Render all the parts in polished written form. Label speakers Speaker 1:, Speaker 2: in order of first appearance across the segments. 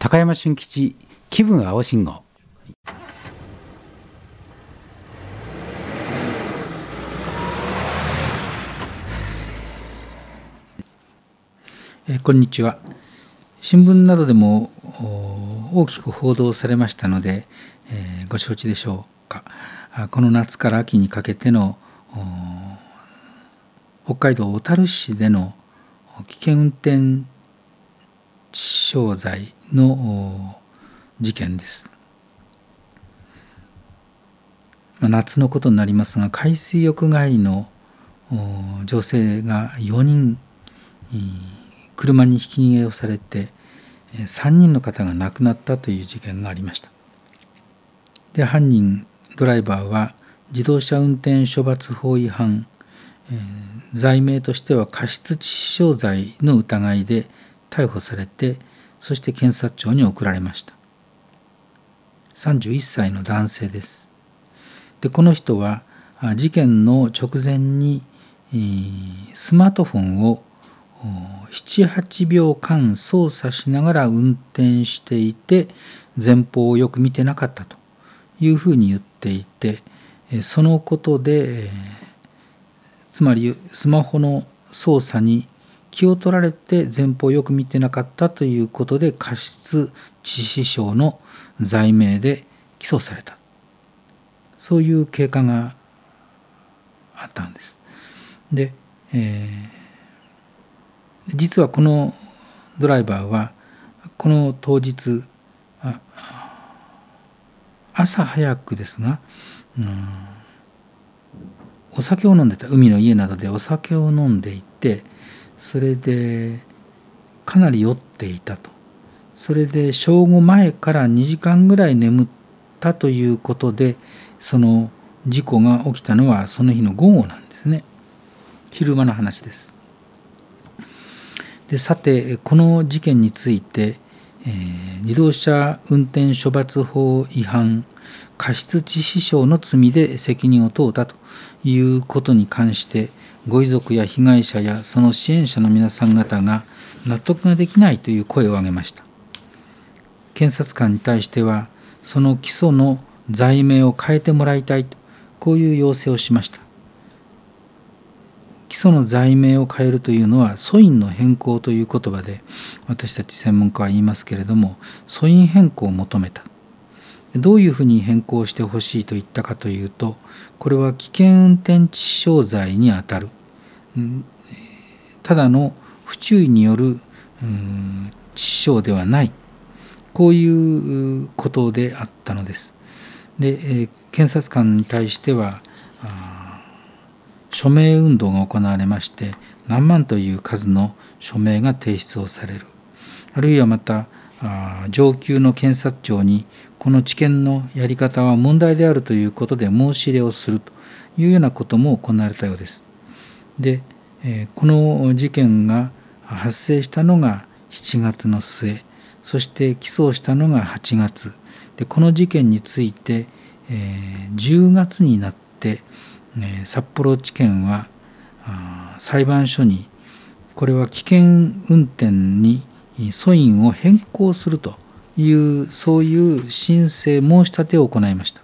Speaker 1: 高山俊吉気分青信号。こんにちは。新聞などでも大きく報道されましたので、ご承知でしょうか。この夏から秋にかけての北海道小樽市での危険運転致死傷罪の事件です。夏のことになりますが、海水浴帰りの女性が4人車にひき逃げをされて3人の方が亡くなったという事件がありました。で、犯人ドライバーは自動車運転処罰法違反、罪名としては過失致死傷罪の疑いで逮捕されて、そして検察庁に送られました。31歳の男性です。で、この人は事件の直前にスマートフォンを7、8秒間操作しながら運転していて、前方をよく見てなかったというふうに言っていて、そのことでつまりスマホの操作に気を取られて前方をよく見てなかったということで過失致死傷の罪名で起訴された、そういう経過があったんです。で、実はこのドライバーはこの当日朝早くですが、お酒を飲んでた、海の家などでお酒を飲んでいて、それでかなり酔っていたと。それで正午前から2時間ぐらい眠ったということで、その事故が起きたのはその日の午後なんですね。昼間の話です。で、さてこの事件について、自動車運転処罰法違反過失致死傷の罪で責任を問うたということに関して、ご遺族や被害者やその支援者の皆さん方が納得ができないという声を上げました。検察官に対してはその起訴の罪名を変えてもらいたいと、こういう要請をしました。起訴の罪名を変えるというのは訴因の変更という言葉で私たち専門家は言いますけれども、訴因変更を求めた。どういうふうに変更してほしいと言ったかというと、これは危険運転致死傷罪にあたる、ただの不注意による致死傷ではない、こういうことであったのです。で、検察官に対しては署名運動が行われまして、何万という数の署名が提出をされる。あるいはまた上級の検察庁にこの治験のやり方は問題であるということで申し入れをするというようなことも行われたようです。で、この事件が発生したのが7月の末、そして起訴したのが8月で、この事件について10月になって札幌地検は裁判所にこれは危険運転に訴因を変更するという、そういう申請申し立てを行いました。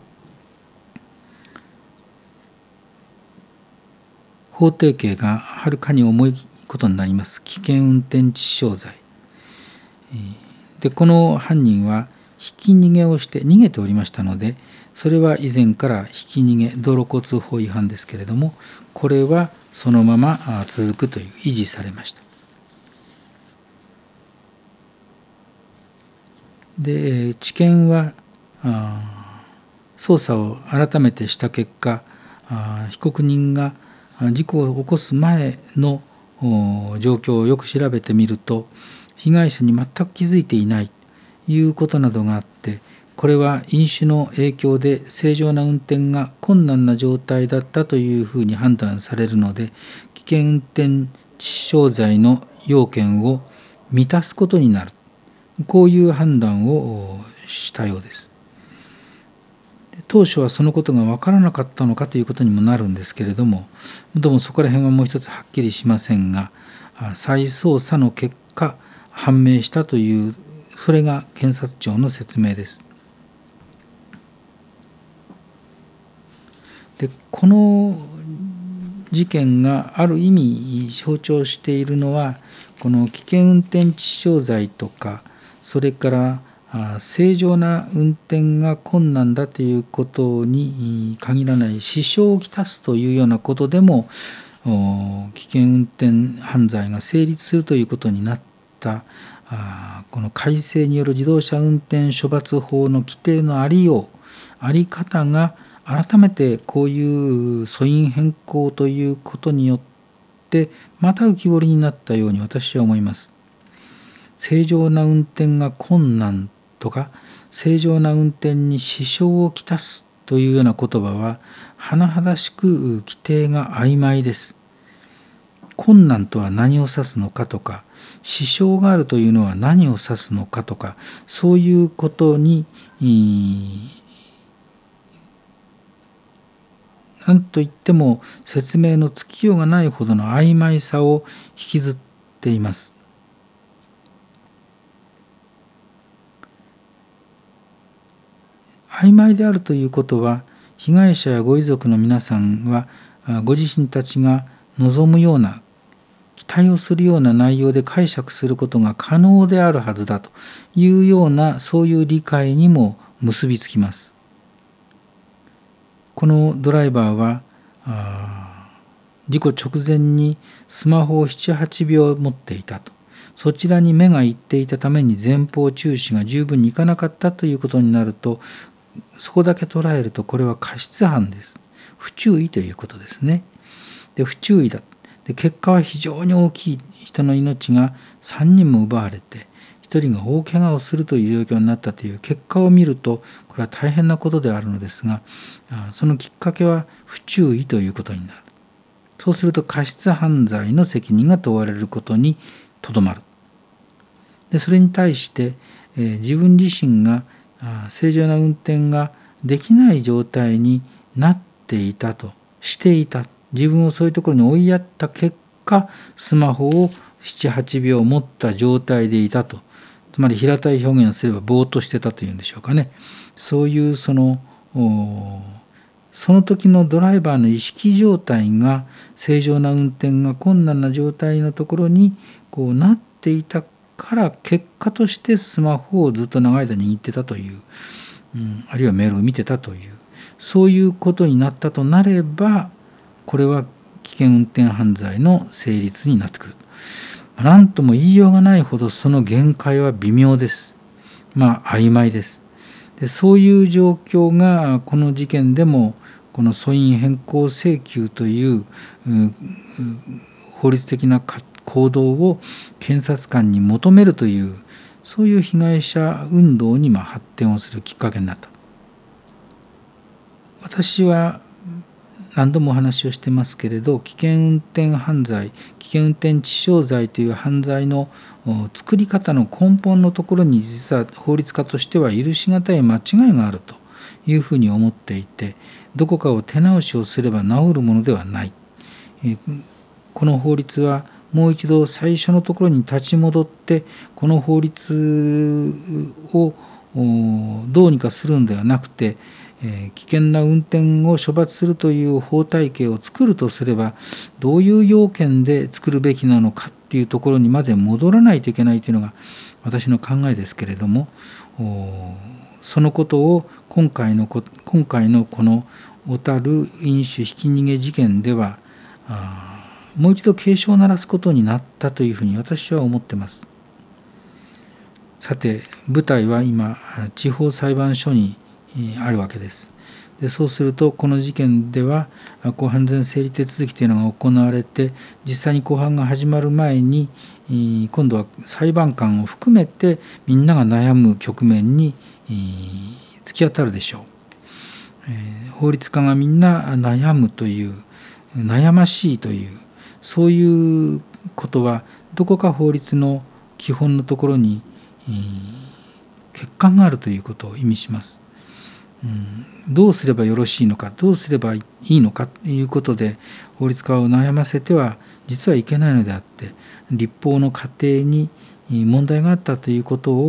Speaker 1: 法定刑がはるかに重いことになります危険運転致死傷罪で、この犯人はひき逃げをして逃げておりましたので、それは以前からひき逃げ道路交通法違反ですけれども、これはそのまま続くという、維持されました。で、地検は捜査を改めてした結果、被告人が事故を起こす前の状況をよく調べてみると、被害者に全く気づいていないということなどがあって、これは飲酒の影響で正常な運転が困難な状態だったというふうに判断されるので、危険運転致死傷罪の要件を満たすことになる、こういう判断をしたようです。当初はそのことが分からなかったのかということにもなるんですけれども、どうもそこら辺はもう一つはっきりしませんが、再捜査の結果判明したというそれが検察庁の説明です。でこの事件がある意味象徴しているのは、この危険運転致死傷罪とか、それから正常な運転が困難だということに限らない、支障をきたすというようなことでも危険運転犯罪が成立するということになったこの改正による自動車運転処罰法の規定のありよう、あり方が改めてこういう訴因変更ということによってまた浮き彫りになったように私は思います。正常な運転が困難とか正常な運転に支障をきたすというような言葉は甚だしく規定が曖昧です。困難とは何を指すのかとか、支障があるというのは何を指すのかとか、そういうことに何と言っても説明のつきようがないほどの曖昧さを引きずっています。曖昧であるということは、被害者やご遺族の皆さんはご自身たちが望むような、期待をするような内容で解釈することが可能であるはずだというような、そういう理解にも結びつきます。このドライバーは事故直前にスマホを 7,8 秒持っていたと、そちらに目がいっていたために前方注視が十分にいかなかったということになると、そこだけ捉えるとこれは過失犯です。不注意ということですね。で不注意だ。で結果は非常に大きい、人の命が3人も奪われて1人が大怪我をするという状況になったという結果を見ると、これは大変なことであるのですが、そのきっかけは不注意ということになる。そうすると過失犯罪の責任が問われることにとどまる。でそれに対して、自分自身が正常な運転ができない状態になっていたとしていた、自分をそういうところに追いやった結果、スマホを 7,8 秒持った状態でいたと、つまり平たい表現をすればぼーっとしてたというんでしょうかね。そういうその時のドライバーの意識状態が正常な運転が困難な状態のところにこうなっていたから、結果としてスマホをずっと長い間握ってたという、あるいはメールを見てたという、そういうことになったとなれば、これは危険運転犯罪の成立になってくる。何とも言いようがないほどその限界は微妙です。曖昧です。でそういう状況がこの事件でも、この訴因変更請求という法律的な行動を検察官に求めるという、そういう被害者運動に発展をするきっかけになった。私は何度もお話をしてますけれど、危険運転犯罪、危険運転致死傷罪という犯罪の作り方の根本のところに、実は法律家としては許し難い間違いがあるというふうに思っていて、どこかを手直しをすれば治るものではない。この法律はもう一度最初のところに立ち戻って、この法律をどうにかするのではなくて、危険な運転を処罰するという法体系を作るとすれば、どういう要件で作るべきなのかっていうところにまで戻らないといけないというのが私の考えですけれども、そのことを今回のこの小樽飲酒ひき逃げ事件ではもう一度警鐘を鳴らすことになったというふうに私は思っています。さて、舞台は今地方裁判所にあるわけです。でそうすると、この事件では公判前整理手続きというのが行われて、実際に公判が始まる前に今度は裁判官を含めてみんなが悩む局面に突き当たるでしょう。法律家がみんな悩むという、悩ましいという、そういうことはどこか法律の基本のところに欠陥があるということを意味します。どうすればよろしいのか、どうすればいいのかということで法律家を悩ませては実はいけないのであって、立法の過程に問題があったということを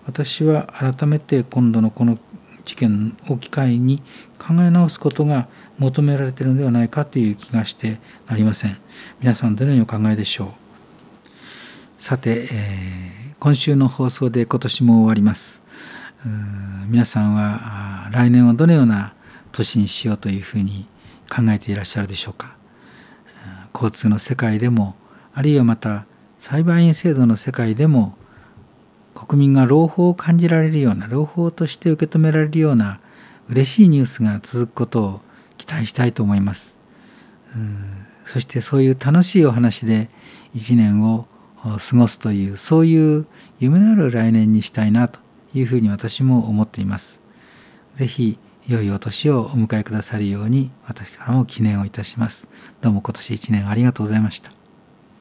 Speaker 1: 私は改めて今度のこの事件を機会に考え直すことが求められているのではないかという気がしてなりません。皆さんどのようにお考えでしょう。さて、今週の放送で今年も終わります。皆さんは来年をどのような年にしようというふうに考えていらっしゃるでしょうか。交通の世界でも、あるいはまた裁判員制度の世界でも、国民が朗報を感じられるような、朗報として受け止められるような嬉しいニュースが続くことを期待したいと思います。そしてそういう楽しいお話で一年を過ごすという、そういう夢のある来年にしたいなというふうに私も思っています。ぜひ良いお年をお迎えくださるように私からも記念をいたします。どうも今年1年ありがとうございました。